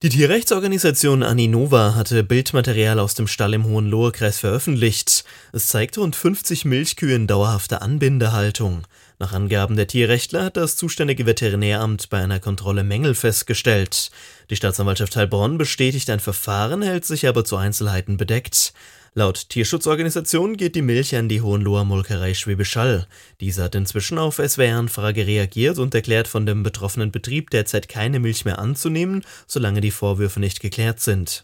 Die Tierrechtsorganisation Aninova hatte Bildmaterial aus dem Stall im Hohenlohe-Kreis veröffentlicht. Es zeigt rund 50 Milchkühe in dauerhafter Anbindehaltung. Nach Angaben der Tierrechtler hat das zuständige Veterinäramt bei einer Kontrolle Mängel festgestellt. Die Staatsanwaltschaft Heilbronn bestätigt ein Verfahren, hält sich aber zu Einzelheiten bedeckt. Laut Tierschutzorganisation geht die Milch an die Hohenloher Molkerei Schwäbisch Hall. Diese hat inzwischen auf SWR-Anfrage reagiert und erklärt, von dem betroffenen Betrieb derzeit keine Milch mehr anzunehmen, solange die Vorwürfe nicht geklärt sind.